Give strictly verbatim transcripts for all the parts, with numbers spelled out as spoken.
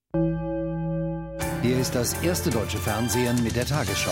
Hier ist das erste deutsche Fernsehen mit der Tagesschau.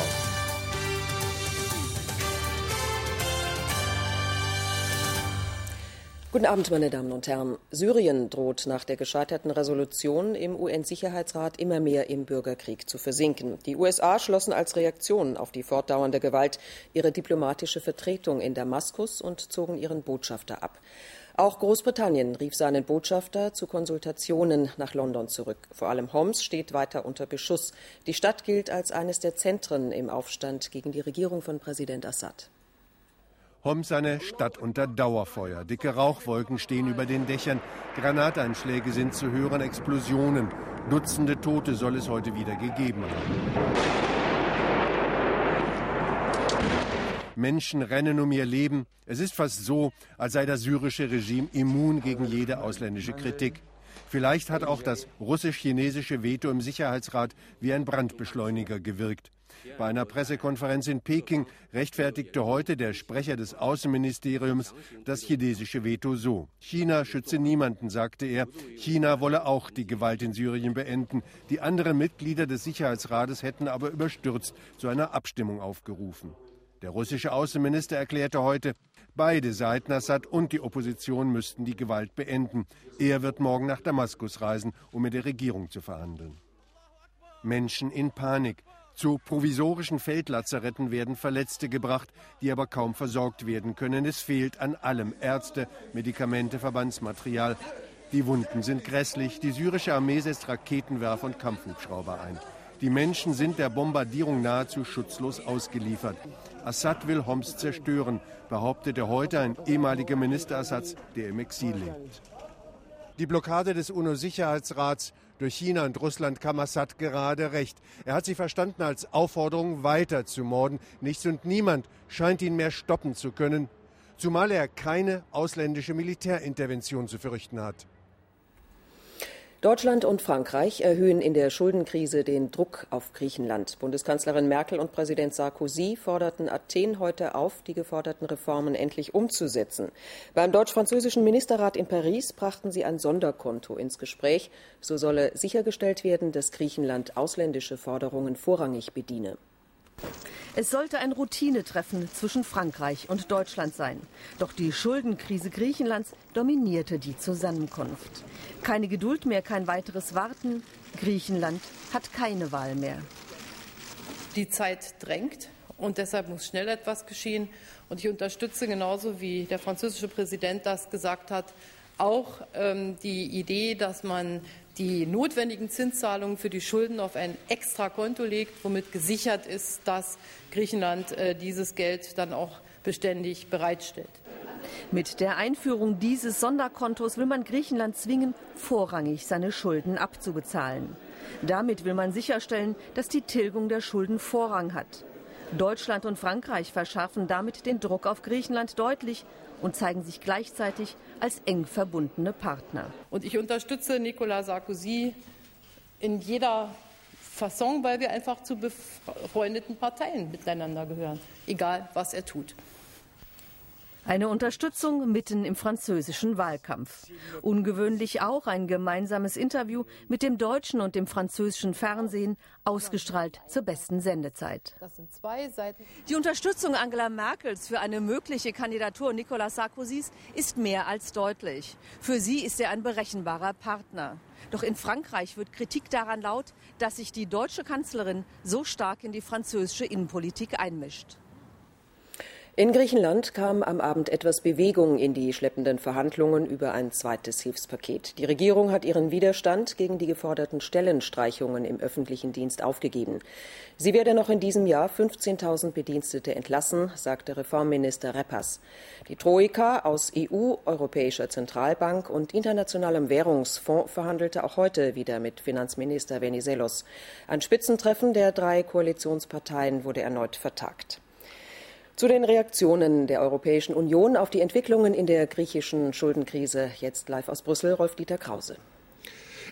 Guten Abend, meine Damen und Herren. Syrien droht nach der gescheiterten Resolution im U N-Sicherheitsrat immer mehr im Bürgerkrieg zu versinken. Die U S A schlossen als Reaktion auf die fortdauernde Gewalt ihre diplomatische Vertretung in Damaskus und zogen ihren Botschafter ab. Auch Großbritannien rief seinen Botschafter zu Konsultationen nach London zurück. Vor allem Homs steht weiter unter Beschuss. Die Stadt gilt als eines der Zentren im Aufstand gegen die Regierung von Präsident Assad. Homs, eine Stadt unter Dauerfeuer. Dicke Rauchwolken stehen über den Dächern. Granateinschläge sind zu hören, Explosionen. Dutzende Tote soll es heute wieder gegeben haben. Menschen rennen um ihr Leben. Es ist fast so, als sei das syrische Regime immun gegen jede ausländische Kritik. Vielleicht hat auch das russisch-chinesische Veto im Sicherheitsrat wie ein Brandbeschleuniger gewirkt. Bei einer Pressekonferenz in Peking rechtfertigte heute der Sprecher des Außenministeriums das chinesische Veto so. China schütze niemanden, sagte er. China wolle auch die Gewalt in Syrien beenden. Die anderen Mitglieder des Sicherheitsrates hätten aber überstürzt zu einer Abstimmung aufgerufen. Der russische Außenminister erklärte heute, beide Seiten, Assad und die Opposition, müssten die Gewalt beenden. Er wird morgen nach Damaskus reisen, um mit der Regierung zu verhandeln. Menschen in Panik. Zu provisorischen Feldlazaretten werden Verletzte gebracht, die aber kaum versorgt werden können. Es fehlt an allem: Ärzte, Medikamente, Verbandsmaterial. Die Wunden sind grässlich. Die syrische Armee setzt Raketenwerfer und Kampfhubschrauber ein. Die Menschen sind der Bombardierung nahezu schutzlos ausgeliefert. Assad will Homs zerstören, behauptete heute ein ehemaliger Minister Assads, der im Exil lebt. Die Blockade des UNO-Sicherheitsrats durch China und Russland kam Assad gerade recht. Er hat sie verstanden als Aufforderung, weiter zu morden. Nichts und niemand scheint ihn mehr stoppen zu können, zumal er keine ausländische Militärintervention zu fürchten hat. Deutschland und Frankreich erhöhen in der Schuldenkrise den Druck auf Griechenland. Bundeskanzlerin Merkel und Präsident Sarkozy forderten Athen heute auf, die geforderten Reformen endlich umzusetzen. Beim deutsch-französischen Ministerrat in Paris brachten sie ein Sonderkonto ins Gespräch. So solle sichergestellt werden, dass Griechenland ausländische Forderungen vorrangig bediene. Es sollte ein Routinetreffen zwischen Frankreich und Deutschland sein. Doch die Schuldenkrise Griechenlands dominierte die Zusammenkunft. Keine Geduld mehr, kein weiteres Warten. Griechenland hat keine Wahl mehr. Die Zeit drängt und deshalb muss schnell etwas geschehen. Und ich unterstütze genauso wie der französische Präsident das gesagt hat, auch ähm, die Idee, dass man die notwendigen Zinszahlungen für die Schulden auf ein extra Konto legt, womit gesichert ist, dass Griechenland äh, dieses Geld dann auch beständig bereitstellt. Mit der Einführung dieses Sonderkontos will man Griechenland zwingen, vorrangig seine Schulden abzubezahlen. Damit will man sicherstellen, dass die Tilgung der Schulden Vorrang hat. Deutschland und Frankreich verschärfen damit den Druck auf Griechenland deutlich und zeigen sich gleichzeitig als eng verbundene Partner. Und ich unterstütze Nicolas Sarkozy in jeder Fasson, weil wir einfach zu befreundeten Parteien miteinander gehören, egal was er tut. Eine Unterstützung mitten im französischen Wahlkampf. Ungewöhnlich auch ein gemeinsames Interview mit dem deutschen und dem französischen Fernsehen, ausgestrahlt zur besten Sendezeit. Das sind zwei Seiten. Die Unterstützung Angela Merkels für eine mögliche Kandidatur Nicolas Sarkozys ist mehr als deutlich. Für sie ist er ein berechenbarer Partner. Doch in Frankreich wird Kritik daran laut, dass sich die deutsche Kanzlerin so stark in die französische Innenpolitik einmischt. In Griechenland kam am Abend etwas Bewegung in die schleppenden Verhandlungen über ein zweites Hilfspaket. Die Regierung hat ihren Widerstand gegen die geforderten Stellenstreichungen im öffentlichen Dienst aufgegeben. Sie werde noch in diesem Jahr fünfzehntausend Bedienstete entlassen, sagte Reformminister Reppas. Die Troika aus E U, Europäischer Zentralbank und Internationalem Währungsfonds verhandelte auch heute wieder mit Finanzminister Venizelos. Ein Spitzentreffen der drei Koalitionsparteien wurde erneut vertagt. Zu den Reaktionen der Europäischen Union auf die Entwicklungen in der griechischen Schuldenkrise jetzt live aus Brüssel, Rolf-Dieter Krause.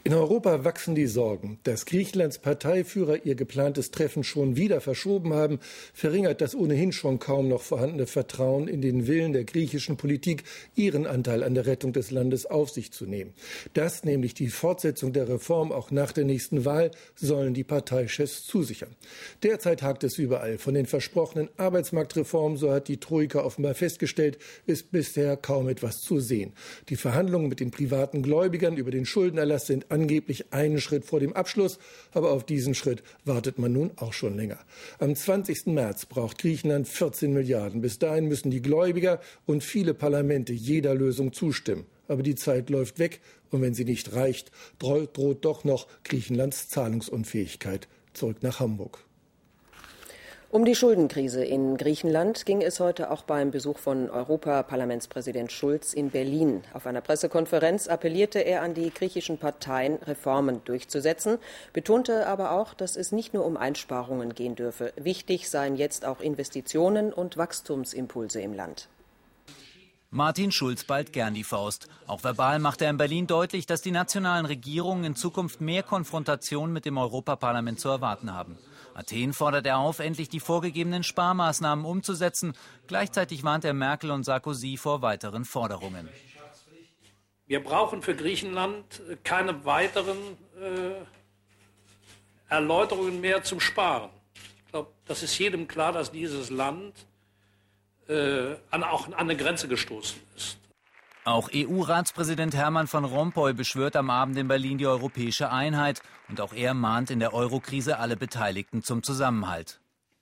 In Europa wachsen die Sorgen. Dass Griechenlands Parteiführer ihr geplantes Treffen schon wieder verschoben haben, verringert das ohnehin schon kaum noch vorhandene Vertrauen in den Willen der griechischen Politik, ihren Anteil an der Rettung des Landes auf sich zu nehmen. Das, nämlich die Fortsetzung der Reform auch nach der nächsten Wahl, sollen die Parteichefs zusichern. Derzeit hakt es überall. Von den versprochenen Arbeitsmarktreformen, so hat die Troika offenbar festgestellt, ist bisher kaum etwas zu sehen. Die Verhandlungen mit den privaten Gläubigern über den Schuldenerlass sind angeblich einen Schritt vor dem Abschluss, aber auf diesen Schritt wartet man nun auch schon länger. Am zwanzigsten März braucht Griechenland vierzehn Milliarden. Bis dahin müssen die Gläubiger und viele Parlamente jeder Lösung zustimmen. Aber die Zeit läuft weg und wenn sie nicht reicht, droht, droht doch noch Griechenlands Zahlungsunfähigkeit. Zurück nach Hamburg. Um die Schuldenkrise in Griechenland ging es heute auch beim Besuch von Europaparlamentspräsident Schulz in Berlin. Auf einer Pressekonferenz appellierte er an die griechischen Parteien, Reformen durchzusetzen, betonte aber auch, dass es nicht nur um Einsparungen gehen dürfe. Wichtig seien jetzt auch Investitionen und Wachstumsimpulse im Land. Martin Schulz ballt gern die Faust. Auch verbal macht er in Berlin deutlich, dass die nationalen Regierungen in Zukunft mehr Konfrontation mit dem Europaparlament zu erwarten haben. Athen fordert er auf, endlich die vorgegebenen Sparmaßnahmen umzusetzen. Gleichzeitig warnt er Merkel und Sarkozy vor weiteren Forderungen. Wir brauchen für Griechenland keine weiteren äh, Erläuterungen mehr zum Sparen. Ich glaube, das ist jedem klar, dass dieses Land äh, an, auch an eine Grenze gestoßen ist. Auch E U-Ratspräsident Herman van Rompuy beschwört am Abend in Berlin die europäische Einheit. Und auch er mahnt in der Eurokrise alle Beteiligten zum Zusammenhalt.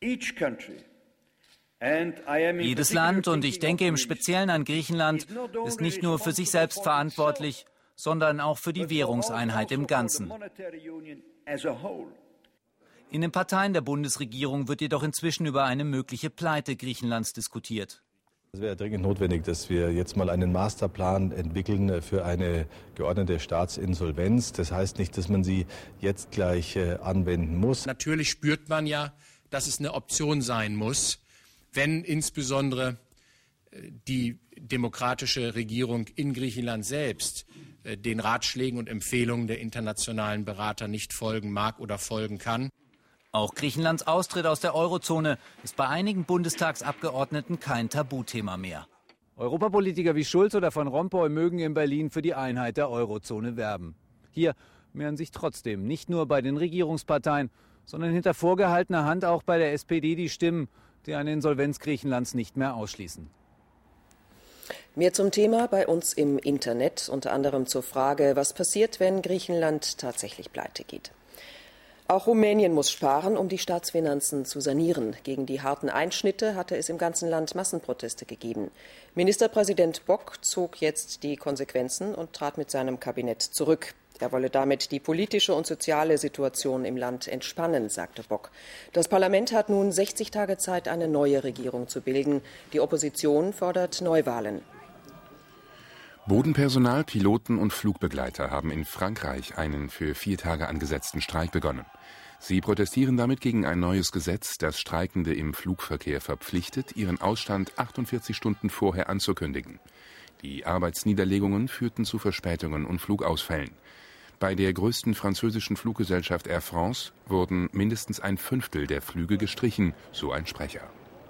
Jedes Land, und ich denke im Speziellen an Griechenland, ist nicht nur für sich selbst verantwortlich, sondern auch für die Währungseinheit im Ganzen. In den Parteien der Bundesregierung wird jedoch inzwischen über eine mögliche Pleite Griechenlands diskutiert. Es wäre dringend notwendig, dass wir jetzt mal einen Masterplan entwickeln für eine geordnete Staatsinsolvenz. Das heißt nicht, dass man sie jetzt gleich äh, anwenden muss. Natürlich spürt man ja, dass es eine Option sein muss, wenn insbesondere äh, die demokratische Regierung in Griechenland selbst äh, den Ratschlägen und Empfehlungen der internationalen Berater nicht folgen mag oder folgen kann. Auch Griechenlands Austritt aus der Eurozone ist bei einigen Bundestagsabgeordneten kein Tabuthema mehr. Europapolitiker wie Schulz oder Van Rompuy mögen in Berlin für die Einheit der Eurozone werben. Hier mehren sich trotzdem nicht nur bei den Regierungsparteien, sondern hinter vorgehaltener Hand auch bei der S P D die Stimmen, die eine Insolvenz Griechenlands nicht mehr ausschließen. Mehr zum Thema bei uns im Internet, unter anderem zur Frage, was passiert, wenn Griechenland tatsächlich pleite geht. Auch Rumänien muss sparen, um die Staatsfinanzen zu sanieren. Gegen die harten Einschnitte hatte es im ganzen Land Massenproteste gegeben. Ministerpräsident Boc zog jetzt die Konsequenzen und trat mit seinem Kabinett zurück. Er wolle damit die politische und soziale Situation im Land entspannen, sagte Boc. Das Parlament hat nun sechzig Tage Zeit, eine neue Regierung zu bilden. Die Opposition fordert Neuwahlen. Bodenpersonal, Piloten und Flugbegleiter haben in Frankreich einen für vier Tage angesetzten Streik begonnen. Sie protestieren damit gegen ein neues Gesetz, das Streikende im Flugverkehr verpflichtet, ihren Ausstand achtundvierzig Stunden vorher anzukündigen. Die Arbeitsniederlegungen führten zu Verspätungen und Flugausfällen. Bei der größten französischen Fluggesellschaft Air France wurden mindestens ein Fünftel der Flüge gestrichen, so ein Sprecher.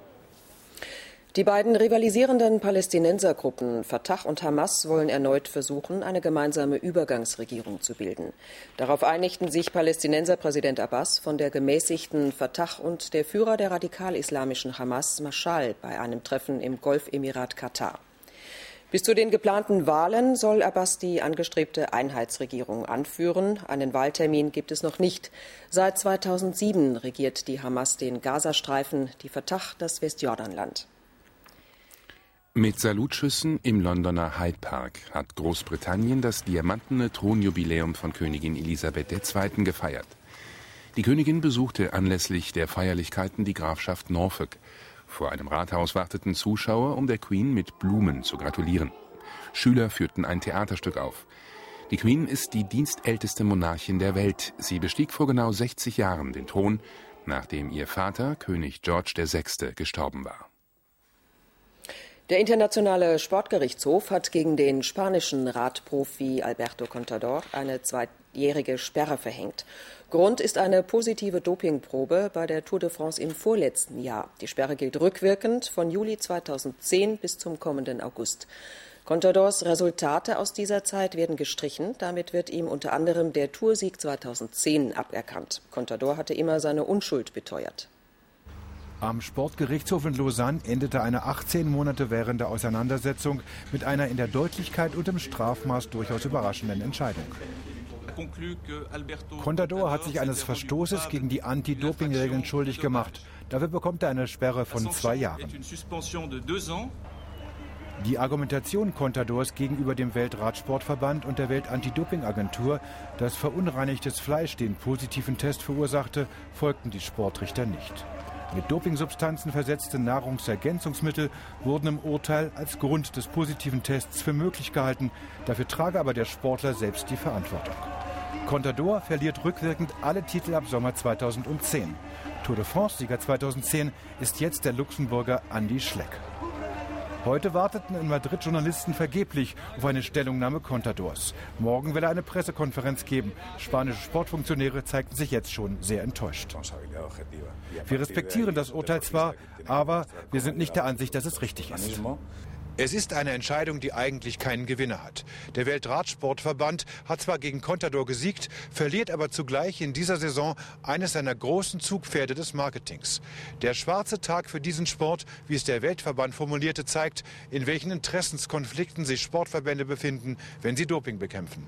Die beiden rivalisierenden Palästinensergruppen Fatah und Hamas wollen erneut versuchen, eine gemeinsame Übergangsregierung zu bilden. Darauf einigten sich Palästinenserpräsident Abbas von der gemäßigten Fatah und der Führer der radikal-islamischen Hamas, Mashal, bei einem Treffen im Golfemirat Katar. Bis zu den geplanten Wahlen soll Abbas die angestrebte Einheitsregierung anführen. Einen Wahltermin gibt es noch nicht. Seit zweitausendsieben regiert die Hamas den Gazastreifen, die Fatah das Westjordanland. Mit Salutschüssen im Londoner Hyde Park hat Großbritannien das diamantene Thronjubiläum von Königin Elisabeth der Zweite gefeiert. Die Königin besuchte anlässlich der Feierlichkeiten die Grafschaft Norfolk. Vor einem Rathaus warteten Zuschauer, um der Queen mit Blumen zu gratulieren. Schüler führten ein Theaterstück auf. Die Queen ist die dienstälteste Monarchin der Welt. Sie bestieg vor genau sechzig Jahren den Thron, nachdem ihr Vater, König George der Sechste, gestorben war. Der Internationale Sportgerichtshof hat gegen den spanischen Radprofi Alberto Contador eine zweijährige Sperre verhängt. Grund ist eine positive Dopingprobe bei der Tour de France im vorletzten Jahr. Die Sperre gilt rückwirkend von Juli zweitausendzehn bis zum kommenden August. Contadors Resultate aus dieser Zeit werden gestrichen. Damit wird ihm unter anderem der Toursieg zweitausendzehn aberkannt. Contador hatte immer seine Unschuld beteuert. Am Sportgerichtshof in Lausanne endete eine achtzehn Monate währende Auseinandersetzung mit einer in der Deutlichkeit und im Strafmaß durchaus überraschenden Entscheidung. Contador hat sich eines Verstoßes gegen die Anti-Doping-Regeln schuldig gemacht. Dafür bekommt er eine Sperre von zwei Jahren. Die Argumentation Contadors gegenüber dem Weltradsportverband und der Welt-Anti-Doping-Agentur, dass verunreinigtes Fleisch den positiven Test verursachte, folgten die Sportrichter nicht. Mit Dopingsubstanzen versetzte Nahrungsergänzungsmittel wurden im Urteil als Grund des positiven Tests für möglich gehalten. Dafür trage aber der Sportler selbst die Verantwortung. Contador verliert rückwirkend alle Titel ab Sommer zweitausendzehn. Tour de France-Sieger zweitausendzehn ist jetzt der Luxemburger Andy Schleck. Heute warteten in Madrid Journalisten vergeblich auf eine Stellungnahme Contadors. Morgen will er eine Pressekonferenz geben. Spanische Sportfunktionäre zeigten sich jetzt schon sehr enttäuscht. Wir respektieren das Urteil zwar, aber wir sind nicht der Ansicht, dass es richtig ist. Es ist eine Entscheidung, die eigentlich keinen Gewinner hat. Der Weltradsportverband hat zwar gegen Contador gesiegt, verliert aber zugleich in dieser Saison eines seiner großen Zugpferde des Marketings. Der schwarze Tag für diesen Sport, wie es der Weltverband formulierte, zeigt, in welchen Interessenskonflikten sich Sportverbände befinden, wenn sie Doping bekämpfen.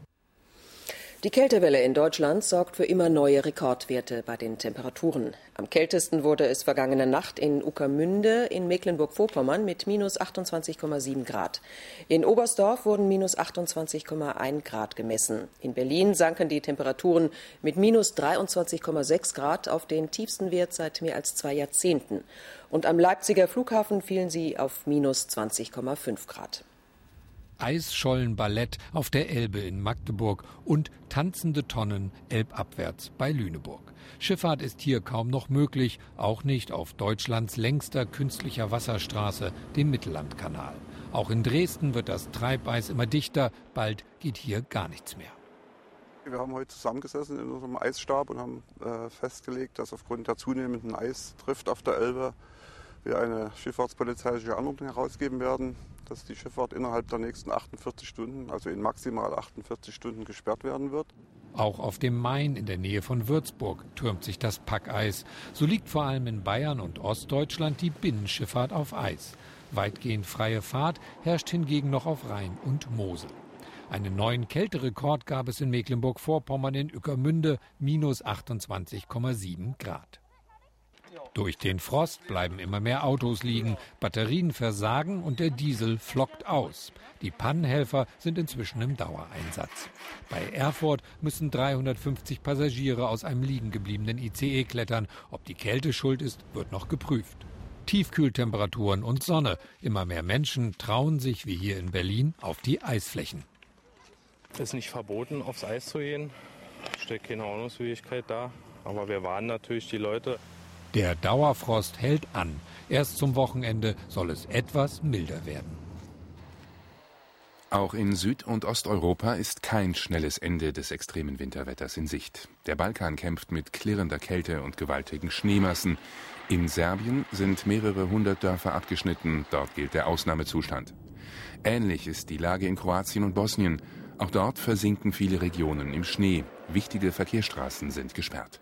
Die Kältewelle in Deutschland sorgt für immer neue Rekordwerte bei den Temperaturen. Am kältesten wurde es vergangene Nacht in Ueckermünde in Mecklenburg-Vorpommern mit minus achtundzwanzig Komma sieben Grad. In Oberstdorf wurden minus achtundzwanzig Komma eins Grad gemessen. In Berlin sanken die Temperaturen mit minus dreiundzwanzig Komma sechs Grad auf den tiefsten Wert seit mehr als zwei Jahrzehnten. Und am Leipziger Flughafen fielen sie auf minus zwanzig Komma fünf Grad. Eisschollenballett auf der Elbe in Magdeburg und tanzende Tonnen elbabwärts bei Lüneburg. Schifffahrt ist hier kaum noch möglich, auch nicht auf Deutschlands längster künstlicher Wasserstraße, dem Mittellandkanal. Auch in Dresden wird das Treibeis immer dichter, bald geht hier gar nichts mehr. Wir haben heute zusammengesessen in unserem Eisstab und haben äh, festgelegt, dass aufgrund der zunehmenden Eisdrift auf der Elbe wir eine schifffahrtspolizeiliche Anordnung herausgeben werden, dass die Schifffahrt innerhalb der nächsten achtundvierzig Stunden, also in maximal achtundvierzig Stunden, gesperrt werden wird. Auch auf dem Main in der Nähe von Würzburg türmt sich das Packeis. So liegt vor allem in Bayern und Ostdeutschland die Binnenschifffahrt auf Eis. Weitgehend freie Fahrt herrscht hingegen noch auf Rhein und Mosel. Einen neuen Kälterekord gab es in Mecklenburg-Vorpommern in Ueckermünde, minus achtundzwanzig Komma sieben Grad. Durch den Frost bleiben immer mehr Autos liegen, Batterien versagen und der Diesel flockt aus. Die Pannenhelfer sind inzwischen im Dauereinsatz. Bei Erfurt müssen dreihundertfünfzig Passagiere aus einem liegen gebliebenen I C E klettern. Ob die Kälte schuld ist, wird noch geprüft. Tiefkühltemperaturen und Sonne. Immer mehr Menschen trauen sich, wie hier in Berlin, auf die Eisflächen. Es ist nicht verboten, aufs Eis zu gehen. Steckt keine Ordnungswidrigkeit da. Aber wir warnen natürlich die Leute. Der Dauerfrost hält an. Erst zum Wochenende soll es etwas milder werden. Auch in Süd- und Osteuropa ist kein schnelles Ende des extremen Winterwetters in Sicht. Der Balkan kämpft mit klirrender Kälte und gewaltigen Schneemassen. In Serbien sind mehrere hundert Dörfer abgeschnitten. Dort gilt der Ausnahmezustand. Ähnlich ist die Lage in Kroatien und Bosnien. Auch dort versinken viele Regionen im Schnee. Wichtige Verkehrsstraßen sind gesperrt.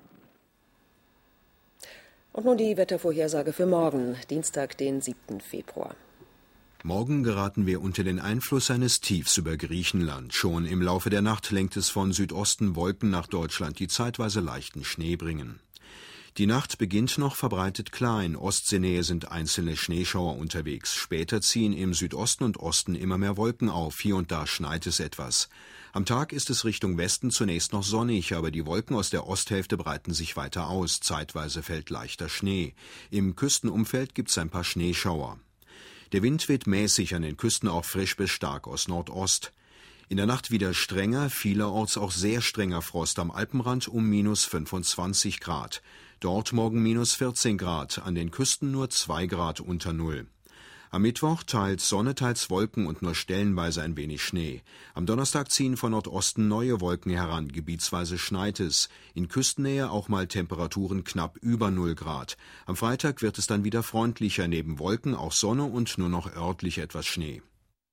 Und nun die Wettervorhersage für morgen, Dienstag, den siebten Februar. Morgen geraten wir unter den Einfluss eines Tiefs über Griechenland. Schon im Laufe der Nacht lenkt es von Südosten Wolken nach Deutschland, die zeitweise leichten Schnee bringen. Die Nacht beginnt noch verbreitet klar. In Ostseenähe sind einzelne Schneeschauer unterwegs. Später ziehen im Südosten und Osten immer mehr Wolken auf. Hier und da schneit es etwas. Am Tag ist es Richtung Westen zunächst noch sonnig, aber die Wolken aus der Osthälfte breiten sich weiter aus. Zeitweise fällt leichter Schnee. Im Küstenumfeld gibt es ein paar Schneeschauer. Der Wind weht mäßig, an den Küsten auch frisch bis stark aus Nordost. In der Nacht wieder strenger, vielerorts auch sehr strenger Frost am Alpenrand um minus fünfundzwanzig Grad. Dort morgen minus vierzehn Grad, an den Küsten nur zwei Grad unter Null. Am Mittwoch teils Sonne, teils Wolken und nur stellenweise ein wenig Schnee. Am Donnerstag ziehen von Nordosten neue Wolken heran, gebietsweise schneit es. In Küstennähe auch mal Temperaturen knapp über null Grad. Am Freitag wird es dann wieder freundlicher, neben Wolken auch Sonne und nur noch örtlich etwas Schnee.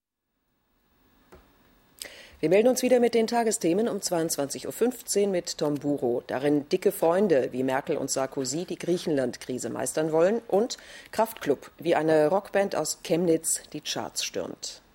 Wir melden uns wieder mit den Tagesthemen um zweiundzwanzig Uhr fünfzehn mit Tom Buro. Darin dicke Freunde, wie Merkel und Sarkozy die Griechenland-Krise meistern wollen, und Kraftklub, wie eine Rockband aus Chemnitz die Charts stürmt.